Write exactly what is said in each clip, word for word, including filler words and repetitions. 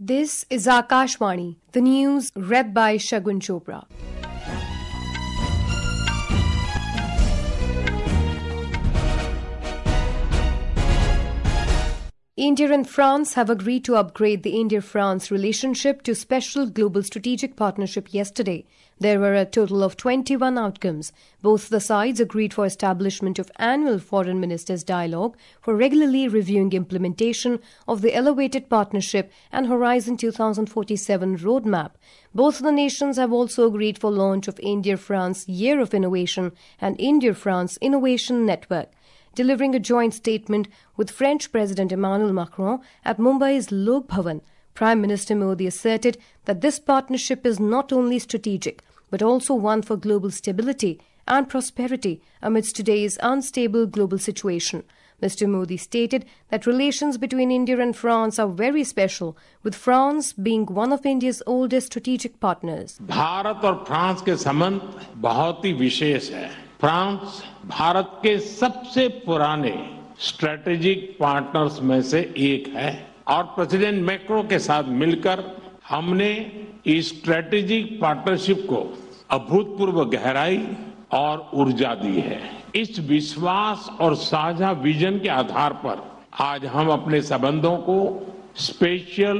This is Akashvani, the news read by Shagun Chopra. India and France have agreed to upgrade the India-France relationship to Special Global Strategic Partnership yesterday. There were a total of twenty-one outcomes. Both the sides agreed for establishment of annual foreign ministers' dialogue for regularly reviewing implementation of the elevated partnership and Horizon twenty forty-seven roadmap. Both the nations have also agreed for launch of India-France Year of Innovation and India-France Innovation Network. Delivering a joint statement with French President Emmanuel Macron at Mumbai's Lok Bhavan, Prime Minister Modi asserted that this partnership is not only strategic, but also one for global stability and prosperity amidst today's unstable global situation. Mister Modi stated that relations between India and France are very special, with France being one of India's oldest strategic partners. Bharat और France के संबंध बहुत ही विशेष है। France Bharat के सबसे पुराने strategic partners में से एक है और प्रेसिडेंट मैक्रो के साथ मिलकर हमने इस स्ट्रेटेजिक पार्टनरशिप को अभूतपूर्व गहराई और ऊर्जा दी है। इस विश्वास और साझा विजन के आधार पर आज हम अपने संबंधों को स्पेशल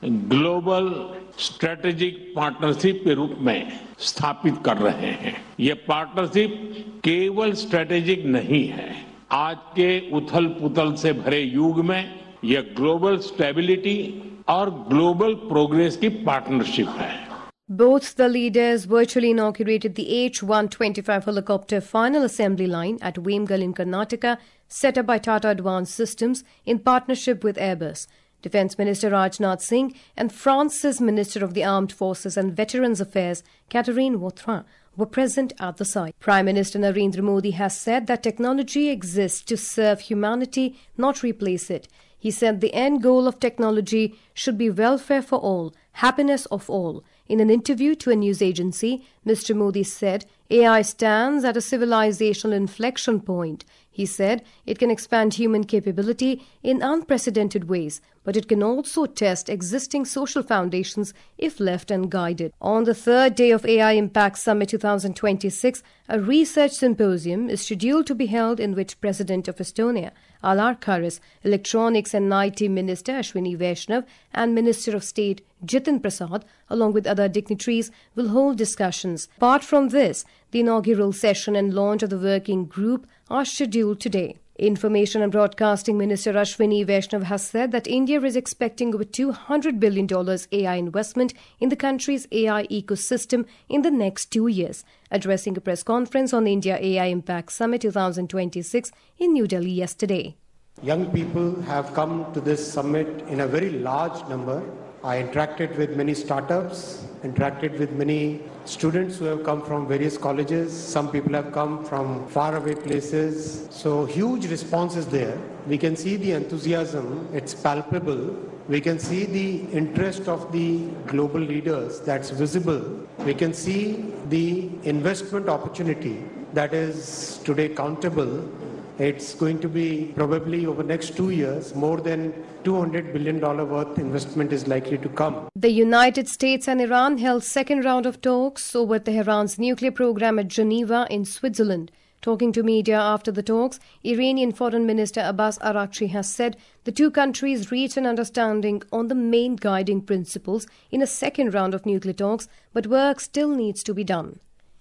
ग्लोबल स्ट्रेटेजिक पार्टनरशिप के रूप में स्थापित कर रहे हैं। ये पार्टनरशिप केवल स्ट्रेटेजिक नहीं है। आज के उथल-पुथल से भरे युग में यह ग्लोबल स्टेबिलिटी और ग्लोबल प्रोग्रेस की पार्टनरशिप है। Both the leaders virtually inaugurated the H one twenty-five helicopter final assembly line at Wayangal in Karnataka, set up by Tata Advanced Systems in partnership with Airbus. Defence Minister Rajnath Singh and France's Minister of the Armed Forces and Veterans Affairs, Catherine Vautrin, were present at the site. Prime Minister Narendra Modi has said that technology exists to serve humanity, not replace it. He said the end goal of technology should be welfare for all, happiness of all. In an interview to a news agency, Mister Modi said A I stands at a civilizational inflection point. He said it can expand human capability in unprecedented ways, but it can also test existing social foundations if left unguided. On the third day of A I Impact Summit twenty twenty-six, a research symposium is scheduled to be held in which President of Estonia, Alar Karis, Electronics and I T Minister Ashwini Vaishnav and Minister of State Jitin Prasad, along with other dignitaries, will hold discussions. Apart from this, the inaugural session and launch of the working group are scheduled today. Information and Broadcasting Minister Ashwini Vaishnav has said that India is expecting over two hundred billion dollars A I investment in the country's A I ecosystem in the next two years. Addressing a press conference on the India A I Impact Summit twenty twenty-six in New Delhi yesterday. Young people have come to this summit in a very large number. I interacted with many startups, interacted with many students who have come from various colleges. Some people have come from faraway places. So huge response is there. We can see the enthusiasm, it's palpable. We can see the interest of the global leaders, that's visible. We can see the investment opportunity that is today countable. It's going to be probably over the next two years, more than two hundred billion dollars worth investment is likely to come. The United States and Iran held second round of talks over Tehran's nuclear program at Geneva in Switzerland. Talking to media after the talks, Iranian Foreign Minister Abbas Araghchi has said the two countries reached an understanding on the main guiding principles in a second round of nuclear talks, but work still needs to be done.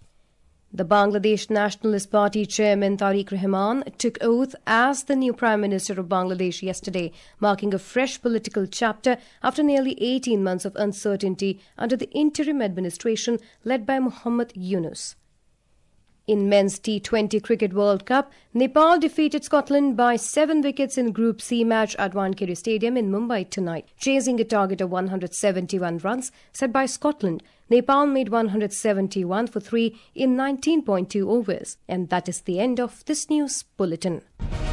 The Bangladesh Nationalist Party chairman Tariq Rahman took oath as the new Prime Minister of Bangladesh yesterday, marking a fresh political chapter after nearly eighteen months of uncertainty under the interim administration led by Muhammad Yunus. In men's T twenty Cricket World Cup, Nepal defeated Scotland by seven wickets in Group C match at Wankhede Stadium in Mumbai tonight. Chasing a target of one hundred seventy-one runs set by Scotland, Nepal made one hundred seventy-one for three in nineteen point two overs. And that is the end of this news bulletin.